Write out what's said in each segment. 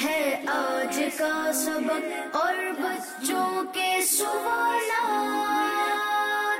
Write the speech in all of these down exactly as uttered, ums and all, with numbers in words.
ہے آج کا سبق اور بچوں کے سوالات،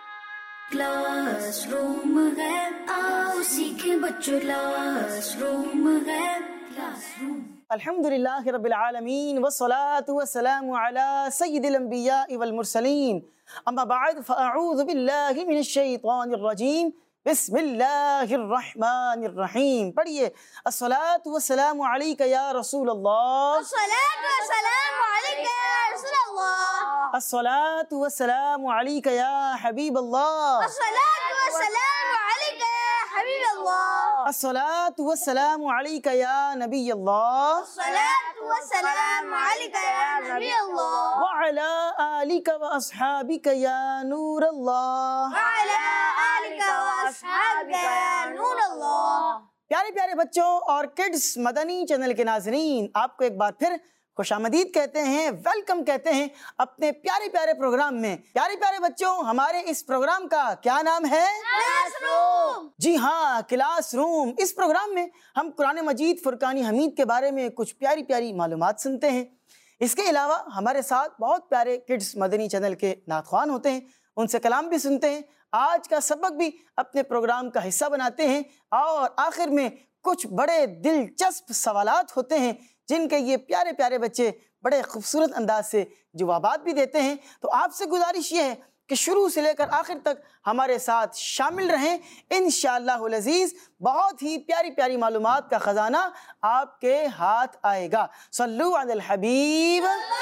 کلاس روم ہے آؤ سیکھیں بچوں، کلاس روم ہے کلاس روم۔ الحمدللہ رب العالمین والصلاة والسلام علی سید الانبیاء والمرسلین، اما بعد فاعوذ باللہ من الشیطان الرجیم، بسم اللہ الرحمن الرحیم۔ پڑھیے، الصلاة والسلام علیک یا رسول اللہ، الصلاة والسلام علیک یا رسول اللہ، الصلاة والسلام علیک یا حبیب اللہ، الصلاة والسلام علیک یا حبیب اللہ، الصلاة والسلام علیک یا نبی اللہ، الصلاة والسلام علیک یا نبی اللہ، وعلی آلک واصحابک یا نور اللہ۔ وعلی آلک واصحابک یا نور اللہ۔ پیارے پیارے بچوں اور کڈز مدنی چینل کے ناظرین، آپ کو ایک بار پھر خوش آمدید کہتے ہیں، ویلکم کہتے ہیں اپنے پیارے پیارے پروگرام میں۔ پیارے پیارے بچوں، ہمارے اس پروگرام کا کیا نام ہے؟ Class room. جی ہاں، کلاس روم۔ اس پروگرام میں ہم قرآن مجید فرقان حمید کے بارے میں کچھ پیاری پیاری معلومات سنتے ہیں۔ اس کے علاوہ ہمارے ساتھ بہت پیارے کڈز مدنی چینل کے نعت خوان ہوتے ہیں، ان سے کلام بھی سنتے ہیں، آج کا سبق بھی اپنے پروگرام کا حصہ بناتے ہیں، اور آخر میں کچھ بڑے دلچسپ سوالات ہوتے ہیں جن کے یہ پیارے پیارے بچے بڑے خوبصورت انداز سے جوابات بھی دیتے ہیں۔ تو آپ سے گزارش یہ ہے کہ شروع سے لے کر آخر تک ہمارے ساتھ شامل رہیں، انشاءاللہ العزیز بہت ہی پیاری پیاری معلومات کا خزانہ آپ کے ہاتھ آئے گا۔ صلو علی الحبیب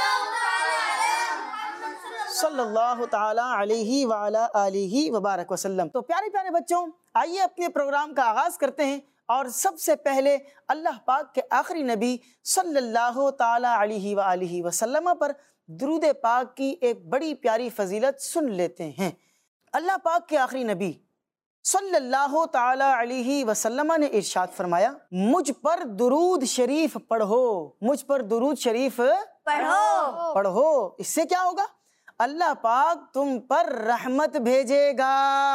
صلی اللہ تعالی علیہ وعلی آلہ وبارک وسلم۔ تو پیارے پیارے بچوں، آئیے اپنے پروگرام کا آغاز کرتے ہیں، اور سب سے پہلے اللہ پاک کے آخری نبی صلی اللہ تعالی علیہ وآلہ وسلم پر درود پاک کی ایک بڑی پیاری فضیلت سن لیتے ہیں۔ اللہ پاک کے آخری نبی صلی اللہ تعالی علیہ وسلم نے ارشاد فرمایا، مجھ پر درود شریف پڑھو، مجھ پر درود شریف پڑھو پڑھو۔ اس سے کیا ہوگا؟ اللہ پاک تم پر رحمت بھیجے گا۔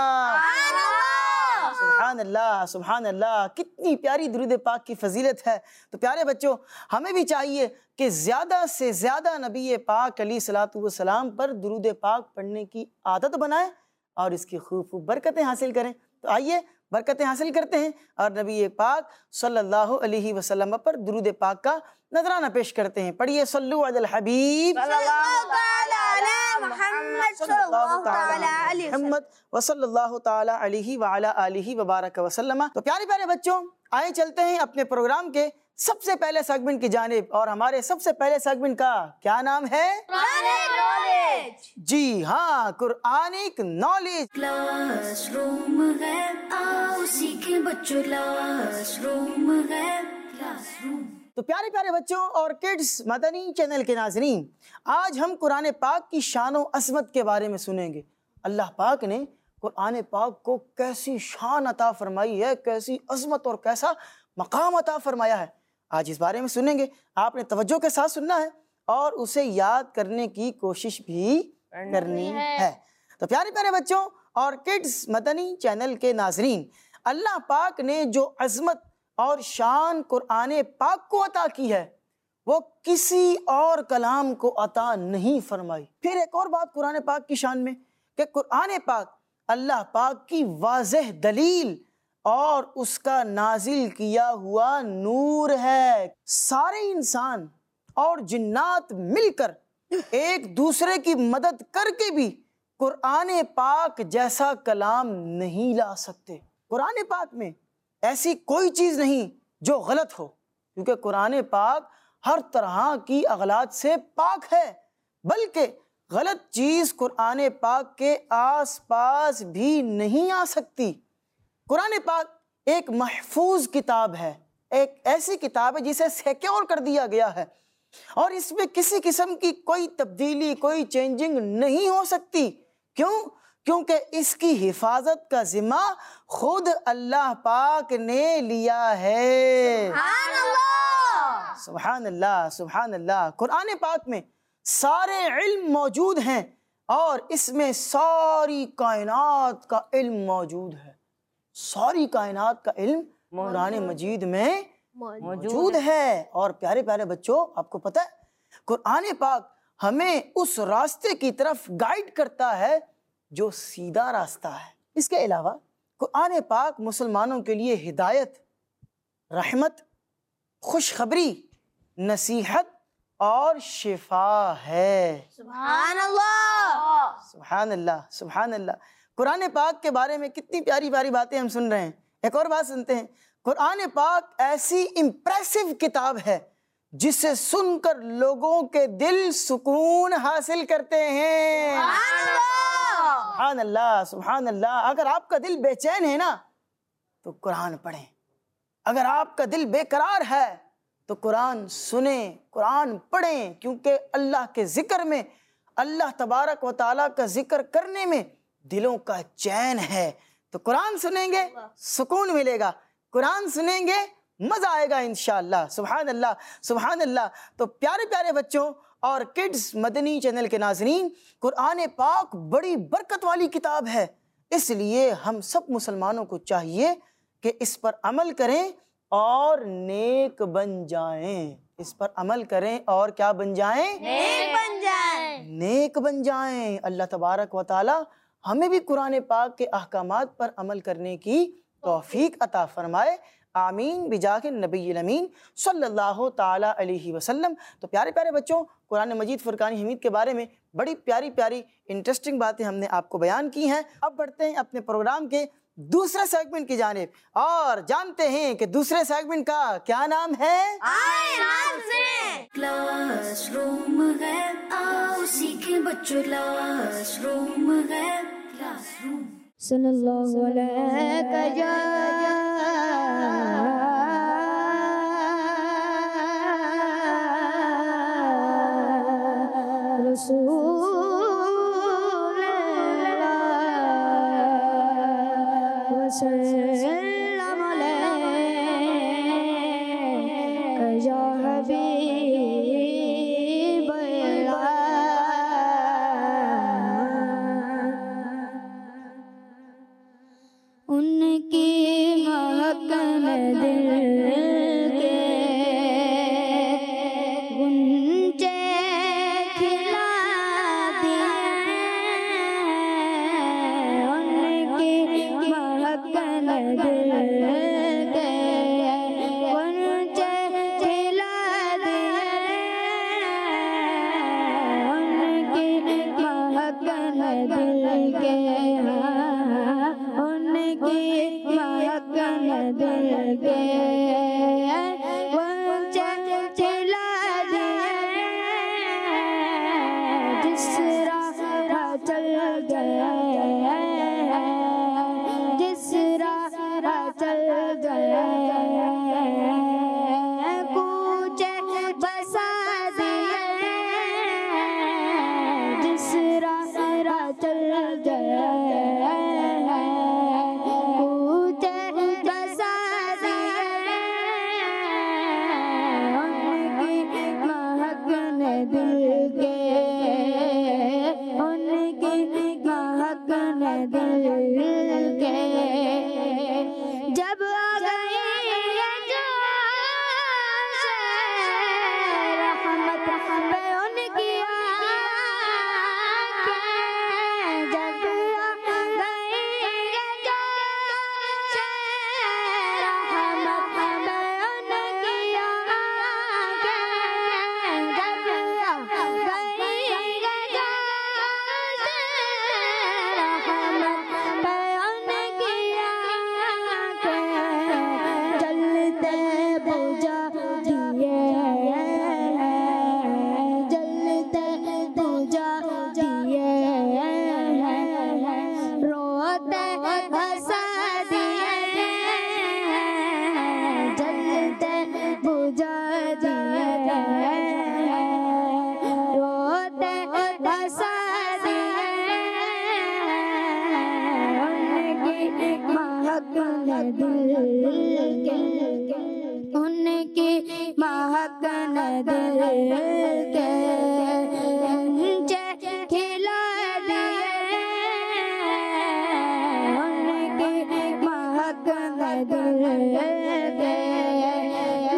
سبحان اللہ، سبحان اللہ، کتنی پیاری درود پاک کی فضیلت ہے۔ تو پیارے بچوں، ہمیں بھی چاہیے کہ زیادہ سے زیادہ نبی پاک علیہ الصلوۃ والسلام پر درود پاک پڑھنے کی عادت بنائیں اور اس کی خوب خوب برکتیں حاصل کریں۔ تو آئیے برکتیں حاصل کرتے ہیں اور نبی پاک صلی اللہ علیہ وسلم پر درود پاک کا نذرانہ پیش کرتے ہیں۔ پڑھیے، صلو علی الحبیب صلی اللہ تعالی علی محمد صلی اللہ تعالی علیہ وسلم محمد وصلی اللہ تعالی علیہ وعلی آلہ وبارک وسلم۔ تو پیارے پیارے بچوں، آئیں چلتے ہیں اپنے پروگرام کے سب سے پہلے سیگمنٹ کی جانب، اور ہمارے سب سے پہلے سیگمنٹ کا کیا نام ہے؟ Quranic knowledge. جی ہاں، قرآنک نالج۔ کلاس روم ہے آؤ سیکھیں بچوں، کلاس روم ہے کلاس روم۔ تو پیارے پیارے بچوں اور کڈز مدنی چینل کے ناظرین، آج ہم قرآن پاک کی شان و عظمت کے بارے میں سنیں گے۔ اللہ پاک نے قرآن پاک کو کیسی شان عطا فرمائی ہے، کیسی عظمت اور کیسا مقام عطا فرمایا ہے، آج اس بارے میں سنیں گے۔ آپ نے توجہ کے ساتھ سننا ہے اور اسے یاد کرنے کی کوشش بھی کرنی ہے۔ تو پیارے پیارے بچوں اور کڈز مدنی چینل کے ناظرین، اللہ پاک نے جو عظمت اور شان قرآن پاک کو عطا کی ہے، وہ کسی اور کلام کو عطا نہیں فرمائی۔ پھر ایک اور بات قرآن پاک کی شان میں کہ قرآن پاک اللہ پاک کی واضح دلیل اور اس کا نازل کیا ہوا نور ہے۔ سارے انسان اور جنات مل کر ایک دوسرے کی مدد کر کے بھی قرآن پاک جیسا کلام نہیں لا سکتے۔ قرآن پاک میں ایسی کوئی چیز نہیں جو غلط ہو، کیونکہ قرآن پاک ہر طرح کی اغلاط سے پاک ہے، بلکہ غلط چیز قرآن پاک کے آس پاس بھی نہیں آ سکتی۔ قرآن پاک ایک محفوظ کتاب ہے، ایک ایسی کتاب ہے جسے سیکیور کر دیا گیا ہے، اور اس میں کسی قسم کی کوئی تبدیلی، کوئی چینجنگ نہیں ہو سکتی۔ کیوں؟ کیونکہ اس کی حفاظت کا ذمہ خود اللہ پاک نے لیا ہے۔ سبحان اللہ، سبحان اللہ، سبحان اللہ۔ قرآن پاک میں سارے علم موجود ہیں، اور اس میں ساری کائنات کا علم موجود ہے۔ ساری کائنات کا علم قرآن مجید میں موجود ہے۔ اور پیارے پیارے بچوں، آپ کو پتہ ہے قرآن پاک ہمیں اس راستے کی طرف گائیڈ کرتا ہے جو سیدھا راستہ ہے۔ اس کے علاوہ قرآن پاک مسلمانوں کے لیے ہدایت، رحمت، خوشخبری، نصیحت اور شفا ہے۔ سبحان اللہ، سبحان اللہ، سبحان اللہ۔ قرآن پاک کے بارے میں کتنی پیاری پیاری باتیں ہم سن رہے ہیں۔ ایک اور بات سنتے ہیں، قرآن پاک ایسی امپریسو کتاب ہے جسے سن کر لوگوں کے دل سکون حاصل کرتے ہیں۔ سبحان اللہ، سبحان اللہ۔ اگر آپ کا دل بے چین ہے نا تو قرآن پڑھیں، اگر آپ کا دل بے قرار ہے تو قرآن سنیں، قرآن پڑھیں، کیونکہ اللہ کے ذکر میں، اللہ تبارک و تعالیٰ کا ذکر کرنے میں دلوں کا چین ہے۔ تو قرآن سنیں گے سکون ملے گا، قرآن سنیں گے مزہ آئے گا انشاءاللہ۔ سبحان اللہ، سبحان اللہ۔ تو پیارے پیارے بچوں اور کڈز مدنی چینل کے ناظرین، قرآن پاک بڑی برکت والی کتاب ہے، اس لیے ہم سب مسلمانوں کو چاہیے کہ اس پر عمل کریں اور نیک بن جائیں۔ اس پر عمل کریں اور کیا بن جائیں؟ نیک بن جائیں، نیک بن جائیں۔ اللہ تبارک و تعالی ہمیں بھی قرآن پاک کے احکامات پر عمل کرنے کی توفیق عطا فرمائے، آمین بجاہ النبی الامین صلی اللہ تعالی علیہ وسلم۔ تو پیارے پیارے بچوں، قرآن مجید فرقان حمید کے بارے میں بڑی پیاری پیاری انٹرسٹنگ باتیں ہم نے آپ کو بیان کی ہیں۔ اب بڑھتے ہیں اپنے پروگرام کے دوسرے سیگمنٹ کی جانب اور جانتے ہیں کہ دوسرے سیگمنٹ کا کیا نام ہے۔ آئے نام سے کلاس روم ہے، آؤ سیکھیں بچوں، کلاس روم ہے، کلاس روم۔ صلی اللہ علیہ یا رسول اللہ وسلم علیہ یا حبیب اللہ۔ ان کی مہکن دل کے گنجے کھلا دیے، ان کی مہکن دل کے گنجے کھلا دیے، ان کی مہکن دل کے ان کی مہکن دل کے گنجے کھلا دیے، جس راہ چل گئے، جس راہ چل گئے، کوچے بسا دیے، جس راہ چل گئے، جب آ گئی جوش رحمت پہ ان کی آنکھیں، جب آ گئی جوش رحمت پہ ان کی آنکھیں، جب آ گئی جوش رحمت پہ ان کی آنکھیں، جلتے بجھا دیے، جلتے بجھا دیے، روتے ہنسا دیے، جلتے بجھا دیے، روتے ہنسا دیے، ان کی مہکن دل کے، ان کی مہکن دل کے گنجے کھلا دیے، ان کی مہکن دل کے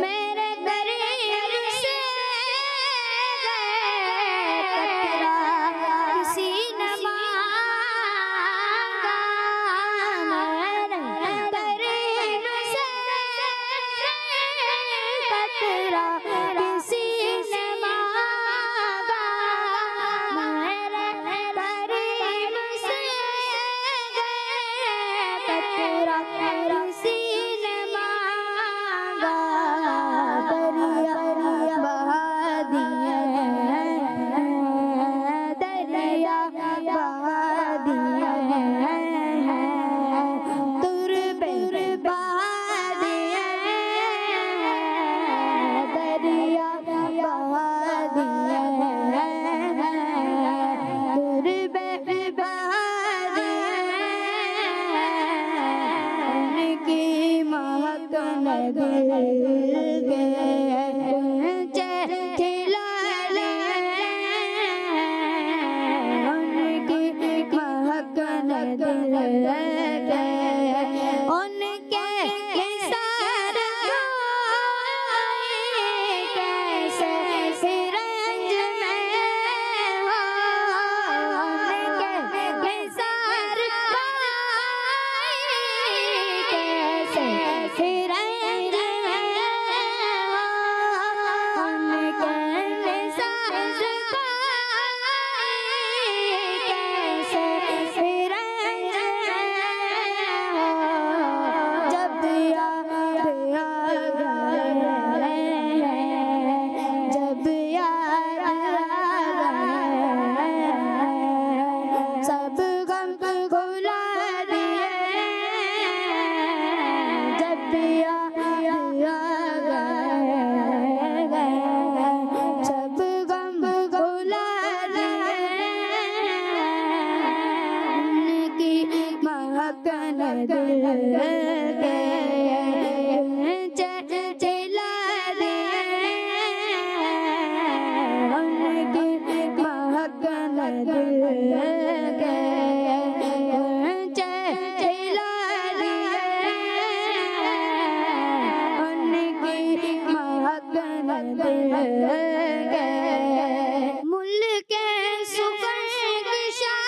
के मुल्क सुकर की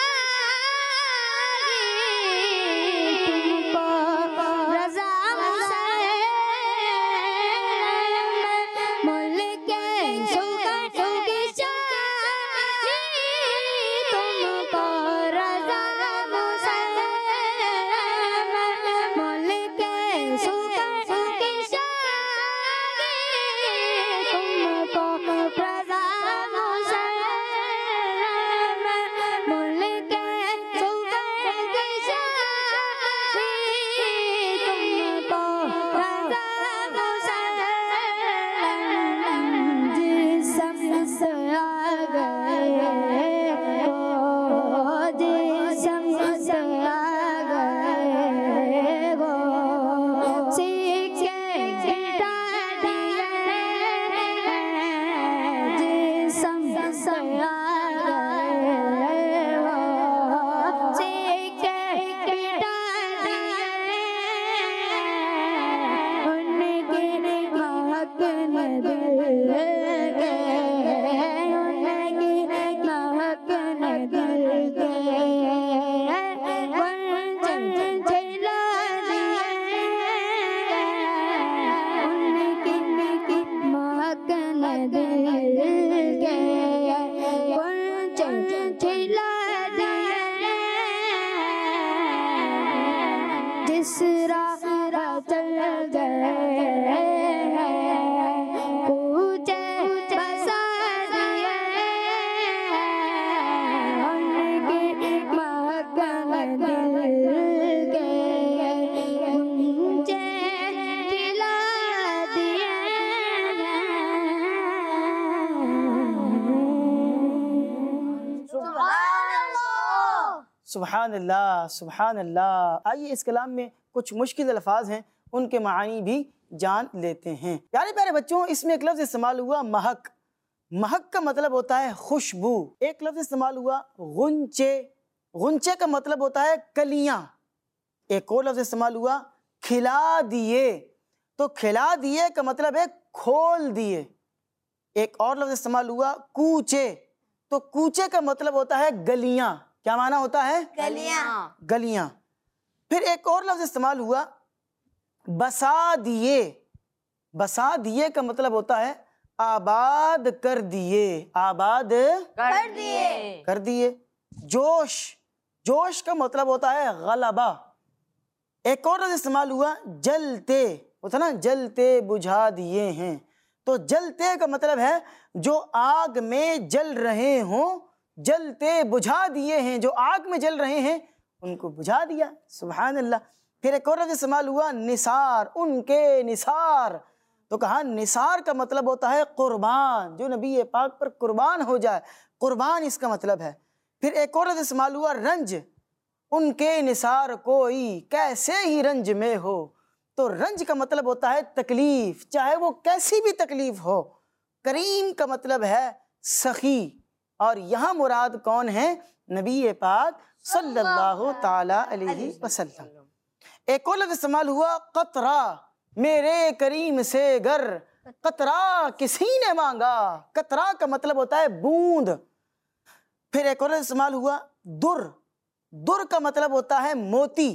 शाही तुमको रज़ा मुसल्लम मुल्क सुकर की शाही तुमको रज़ा मुसल्लम मुल्क सुकर की शाही तुमको रज़ा मुसल्लम मुल्क सुकर की शाही तुमको रज़ा मुसल्लम जिस्म से आ गए वो जिस्म से आ गए वो सीखे बिठा दिए जिस्म से आ गए वो सीखे बिठा दिए उनकी महक में दिल के उनकी महक में दिल के वंचन झिला दिए उनकी महक में दिल के वंचन झिला दिए जिस राह चल गए पूछे बसा दिए उनकी महक में दिल के मुझे खिला दिए सुभान अल्लाह सुभान अल्लाह। आइए इस कलाम में कुछ मुश्किल अल्फाज हैं, उनके मानी भी जान लेते हैं। प्यारे प्यारे बच्चों, इसमें एक लफ्ज़ इस्तेमाल हुआ महक। महक का मतलब होता है खुशबू। एक लफ्ज़ इस्तेमाल हुआ गुंचे। गुंचे का मतलब होता है कलियाँ। एक और लफ्ज़ इस्तेमाल हुआ खिला दिए। तो खिला दिए का मतलब है खोल दिए। एक और लफ्ज़ इस्तेमाल हुआ कूचे। तो कूचे का मतलब होता है गलियाँ। क्या माना होता है? गलियां। गलियां। फिर एक और लफ्ज़ इस्तेमाल हुआ बसा दिए। बसा दिए का मतलब होता है आबाद कर दिए। आबाद कर दिए। कर दिए। जोश। जोश का मतलब होता है गलबा। एक और लफ्ज़ इस्तेमाल हुआ जलते। होता ना, जलते बुझा दिए हैं। तो जलते का मतलब है जो आग में जल रहे हों, जलते बुझा दिए हैं। जो आग में जल रहे हैं उनको बुझा दिया। सुभान अल्लाह। फिर एक और लफ्ज़ इस्तेमाल हुआ निसार। उनके निसार। तो कहा निसार का मतलब होता है कुर्बान, जो नबी पाक पर कुर्बान हो जाए, कुर्बान इसका मतलब है। फिर एक और लफ्ज़ इस्तेमाल हुआ रंज। उनके निसार कोई कैसे ही रंज में हो। तो रंज का मतलब होता है तकलीफ, चाहे वो कैसी भी तकलीफ हो। करीम का मतलब है सखी। और यहाँ मुराद कौन है? नबी पाक सल्लल्लाहु ताला अलैहि वसल्लम। एक और लफ्ज़ इस्तेमाल हुआ कतरा। मेरे करीम से गर कतरा किसी ने मांगा। कतरा का मतलब होता है बूंद। फिर एक और लफ्ज़ इस्तेमाल हुआ दुर। दुर का मतलब होता है मोती।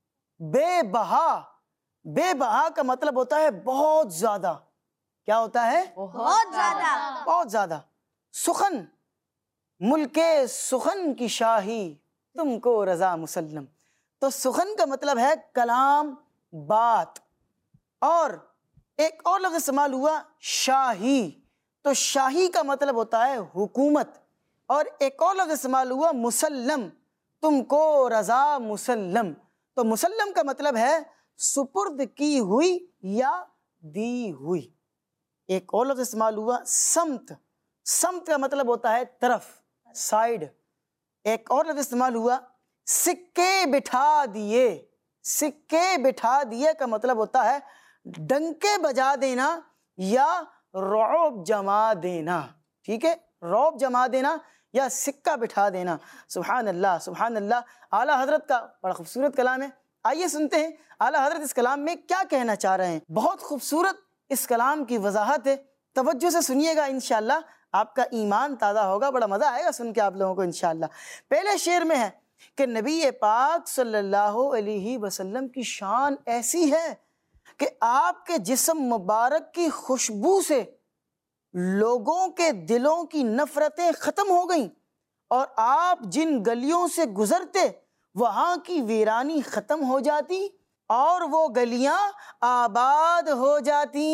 बेबहा। बेबहा का मतलब होता है बहुत ज्यादा। क्या होता है? बहुत ज्यादा। बहुत ज्यादा। सुखन। मुल्के सुखन की शाही तुमको रज़ा मुसल्लम। तो सुखन का मतलब है कलाम, बात। और एक और लफ्ज़ इस्तेमाल हुआ शाही। तो शाही का मतलब होता है हुकूमत। और एक और लफ्ज़ इस्तेमाल हुआ मुसल्लम। तुमको रज़ा मुसल्लम। तो मुसल्लम का मतलब है सुपुर्द की हुई या दी हुई। एक और लफ्ज़ इस्तेमाल हुआ समत। समत का मतलब होता है तरफ, साइड। एक और लफ्ज़ इस्तेमाल हुआ सिक्के बिठा दिए। सिक्के बिठा दिए का मतलब होता है डंके बजा देना या रौब जमा देना। ठीक है, रौब जमा देना या सिक्का बिठा देना। सुभान अल्लाह सुभान अल्लाह। आला हजरत का बड़ा खूबसूरत कलाम है। आइए सुनते हैं आला हजरत इस कलाम में क्या कहना चाह रहे हैं। बहुत खूबसूरत इस कलाम की वजाहत है। توجہ سے سنیے گا، انشاءاللہ آپ کا ایمان تازہ ہوگا، بڑا مزہ آئے گا سن کے آپ لوگوں کو انشاءاللہ۔ پہلے شعر میں ہے کہ نبی پاک صلی اللہ علیہ وسلم کی شان ایسی ہے کہ آپ کے جسم مبارک کی خوشبو سے لوگوں کے دلوں کی نفرتیں ختم ہو گئیں، اور آپ جن گلیوں سے گزرتے وہاں کی ویرانی ختم ہو جاتی اور وہ گلیاں آباد ہو جاتی۔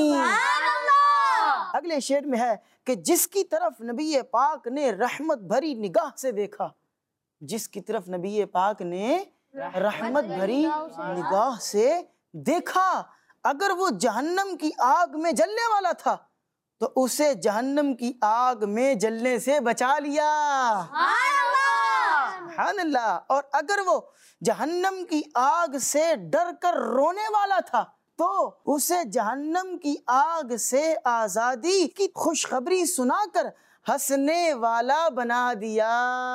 اگلے شعر میں ہے کہ جس کی طرف نبی پاک نے رحمت بھری نگاہ سے دیکھا، جس کی طرف نبی پاک نے رحمت بھری نگاہ سے دیکھا، اگر وہ جہنم کی آگ میں جلنے والا تھا تو اسے جہنم کی آگ میں جلنے سے بچا لیا۔ سبحان اللہ۔ اور اگر وہ جہنم کی آگ سے ڈر کر رونے والا تھا تو اسے جہنم کی آگ سے آزادی کی خوشخبری سنا کر ہنسنے والا بنا دیا۔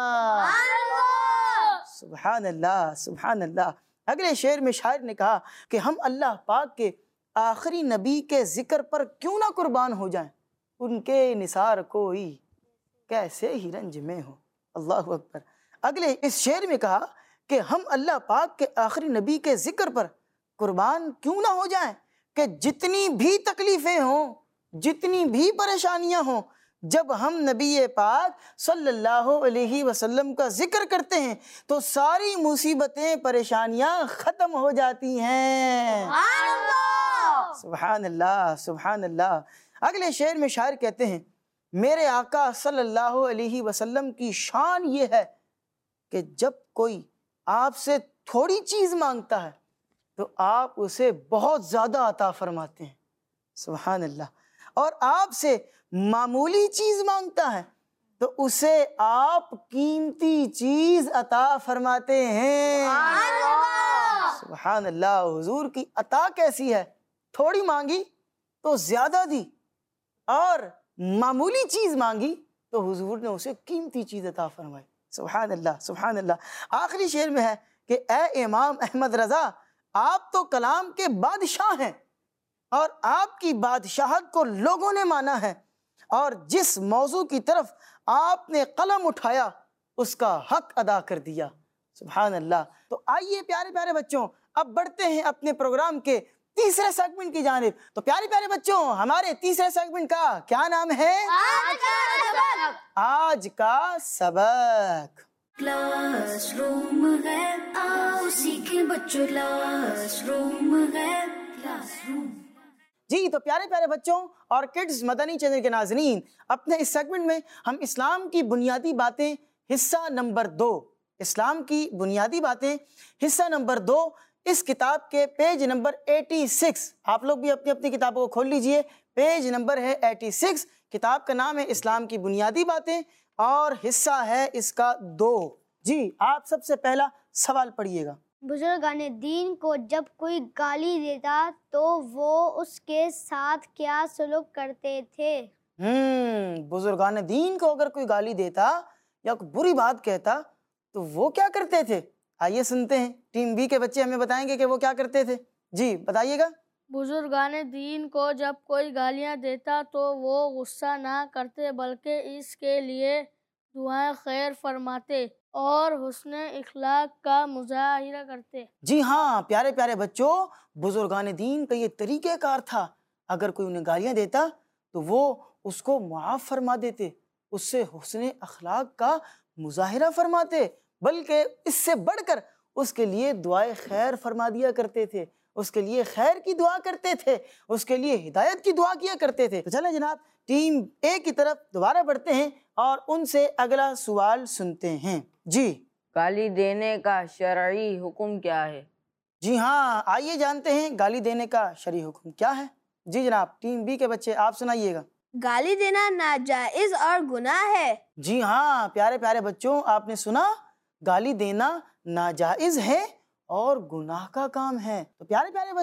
سبحان اللہ، سبحان اللہ۔ اگلے شعر میں شاعر نے کہا کہ ہم اللہ پاک کے آخری نبی کے ذکر پر کیوں نہ قربان ہو جائیں، ان کے نثار کوئی کیسے ہی رنج میں ہو۔ اللہ اکبر۔ اگلے اس شعر میں کہا کہ ہم اللہ پاک کے آخری نبی کے ذکر پر قربان کیوں نہ ہو جائیں کہ جتنی بھی تکلیفیں ہوں، جتنی بھی پریشانیاں ہوں، جب ہم نبی پاک صلی اللہ علیہ وسلم کا ذکر کرتے ہیں تو ساری مصیبتیں پریشانیاں ختم ہو جاتی ہیں۔ سبحان اللہ، سبحان اللہ۔ اگلے شعر میں شاعر کہتے ہیں میرے آقا صلی اللہ علیہ وسلم کی شان یہ ہے کہ جب کوئی آپ سے تھوڑی چیز مانگتا ہے تو آپ اسے بہت زیادہ عطا فرماتے ہیں۔ سبحان اللہ۔ اور آپ سے معمولی چیز مانگتا ہے تو اسے آپ قیمتی چیز عطا فرماتے ہیں۔ سبحان اللہ۔ حضور کی عطا کیسی ہے، تھوڑی مانگی تو زیادہ دی، اور معمولی چیز مانگی تو حضور نے اسے قیمتی چیز عطا فرمائی۔ سبحان اللہ، سبحان اللہ۔ آخری شعر میں ہے کہ اے امام احمد رضا، آپ تو کلام کے بادشاہ ہیں اور آپ کی بادشاہت کو لوگوں نے مانا ہے، اور جس موضوع کی طرف آپ نے قلم اٹھایا اس کا حق ادا کر دیا۔ سبحان اللہ۔ تو آئیے پیارے پیارے بچوں اب بڑھتے ہیں اپنے پروگرام کے تیسرے سیگمنٹ کی جانب۔ تو پیارے پیارے بچوں ہمارے تیسرے سیگمنٹ کا کیا نام ہے؟ آج کا سبق۔ کلاس روم ہے، آؤ سیکھیں بچوں، کلاس روم ہے، کلاس روم۔ جی تو پیارے پیارے بچوں اور کڈز مدنی چینل کے ناظرین، اپنے اس سیگمنٹ میں ہم اسلام کی بنیادی باتیں حصہ نمبر دو، اسلام کی بنیادی باتیں حصہ نمبر دو، اس کتاب کے پیج نمبر اٹھاسی، آپ لوگ بھی اپنی اپنی کتابوں کو کھول لیجئے، پیج نمبر ہے اٹھاسی، کتاب کا نام ہے اسلام کی بنیادی باتیں اور حصہ ہے اس کا دو۔ جی آپ سب سے پہلا سوال پڑھیے گا۔ بزرگان دین کو جب کوئی گالی دیتا تو وہ اس کے ساتھ کیا سلوک کرتے تھے؟ ہم بزرگان دین کو اگر کوئی گالی دیتا یا کوئی بری بات کہتا تو وہ کیا کرتے تھے؟ آئیے سنتے ہیں، ٹیم بی کے بچے ہمیں بتائیں گے کہ وہ کیا کرتے تھے۔ جی بتائیے گا۔ بزرگان دین کو جب کوئی گالیاں دیتا تو وہ غصہ نہ کرتے بلکہ اس کے لیے دعائیں خیر فرماتے اور حسن اخلاق کا مظاہرہ کرتے۔ جی ہاں پیارے پیارے بچوں، بزرگان دین کا یہ طریقہ کار تھا، اگر کوئی انہیں گالیاں دیتا تو وہ اس کو معاف فرما دیتے، اس سے حسن اخلاق کا مظاہرہ فرماتے، بلکہ اس سے بڑھ کر اس کے لیے دعائیں خیر فرما دیا کرتے تھے، اس کے لیے خیر کی دعا کرتے تھے، اس کے لیے ہدایت کی دعا کیا کرتے تھے۔ تو چلیں جناب ٹیم اے کی طرف دوبارہ بڑھتے ہیں اور ان سے اگلا سوال سنتے ہیں۔ جی گالی دینے کا شرعی حکم کیا ہے؟ جی ہاں آئیے جانتے ہیں گالی دینے کا شرعی حکم کیا ہے۔ جی جناب ٹیم بی کے بچے آپ سنائیے گا۔ گالی دینا ناجائز اور گناہ ہے۔ جی ہاں پیارے پیارے بچوں آپ نے سنا، گالی دینا ناجائز ہے اور گناہ کا کام ہے۔ تو پیارے پیارے بچوں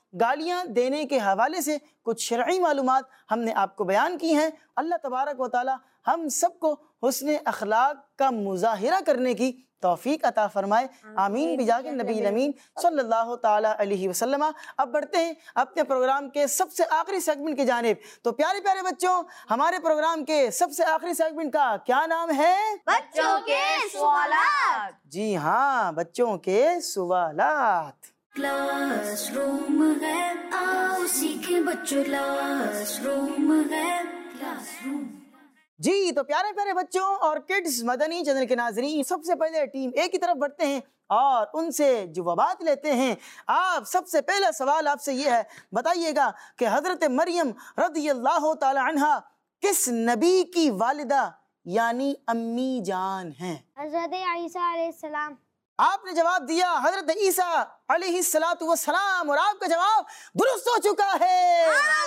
گالیاں دینے کے حوالے سے کچھ شرعی معلومات ہم نے آپ کو بیان کی ہیں۔ اللہ تبارک و تعالی ہم سب کو حسن اخلاق کا مظاہرہ کرنے کی توفیق عطا فرمائے، آمین بجاہ نبی الامین صلی اللہ تعالی علیہ وسلم۔ اب بڑھتے ہیں اپنے پروگرام کے سب سے آخری سیگمنٹ کی جانب۔ تو پیارے پیارے بچوں، ہمارے پروگرام کے سب سے آخری سیگمنٹ کا کیا نام ہے؟ بچوں کے سوالات۔ جی ہاں، بچوں کے سوالات۔ کلاس روم ہے، آؤ سیکھیں بچوں، کلاس روم ہے، کلاس روم۔ جی تو پیارے پیارے بچوں اور کڈز مدنی چینل کے ناظرین، سب سے پہلے ٹیم اے کی طرف بڑھتے ہیں اور ان سے جوابات لیتے ہیں۔ آپ سب سے پہلا سوال آپ سے یہ ہے، بتائیے گا کہ حضرت مریم رضی اللہ تعالی عنہا کس نبی کی والدہ یعنی امی جان ہیں؟ حضرت عیسیٰ علیہ السلام۔ آپ نے جواب دیا حضرت عیسیٰ علیہ الصلوۃ والسلام، اور آپ کا جواب درست ہو چکا ہے۔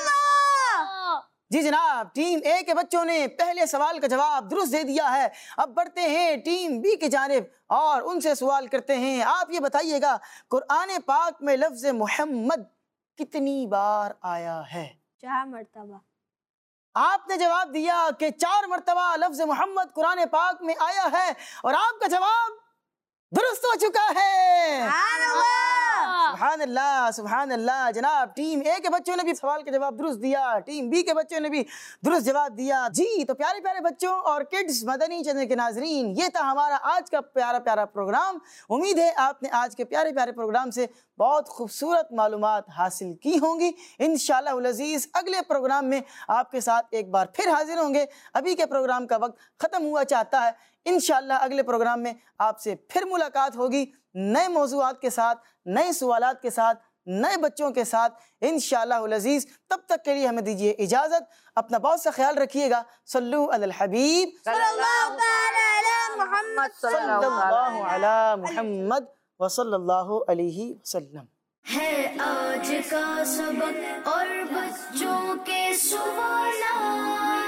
جی جناب، ٹیم اے کے بچوں نے پہلے سوال کا جواب درست دے دیا ہے۔ اب بڑھتے ہیں ٹیم بی کی جانب اور ان سے سوال کرتے ہیں۔ آپ یہ بتائیے گا قرآن پاک میں لفظ محمد کتنی بار آیا ہے؟ چار مرتبہ۔ آپ نے جواب دیا کہ چار مرتبہ لفظ محمد قرآن پاک میں آیا ہے، اور آپ کا جواب درست ہو چکا ہے۔ سبحان اللہ، سبحان اللہ۔ جناب ٹیم اے کے بچوں نے بھی سوال کا جواب درست دیا، ٹیم بی کے بچوں نے بھی درست جواب دیا۔ جی تو پیارے پیارے بچوں اور کڈز مدنی چینل کے ناظرین، یہ تھا ہمارا آج کا پیارا پیارا پروگرام۔ امید ہے آپ نے آج کے پیارے پیارے پروگرام سے بہت خوبصورت معلومات حاصل کی ہوں گی۔ انشاءاللہ العزیز اگلے پروگرام میں آپ کے ساتھ ایک بار پھر حاضر ہوں گے۔ ابھی کے پروگرام کا وقت ختم ہوا چاہتا ہے، انشاءاللہ اگلے پروگرام میں آپ سے پھر ملاقات ہوگی، نئے موضوعات کے ساتھ، نئے سوالات کے ساتھ، نئے بچوں کے ساتھ انشاءاللہ العزیز۔ تب تک کے لیے ہمیں دیجیے اجازت، اپنا بہت سا خیال رکھیے گا۔ صلو علی الحبیب صلی اللہ تعالی علی محمد صلی اللہ علی محمد وصلی اللہ علیہ وسلم۔ ہے آج کا سبق اور بچوں کے سوالات،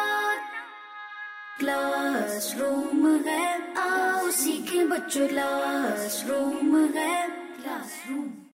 کلاس روم ہے، آؤ سیکھیں بچوں، کلاس روم ہے، کلاس روم۔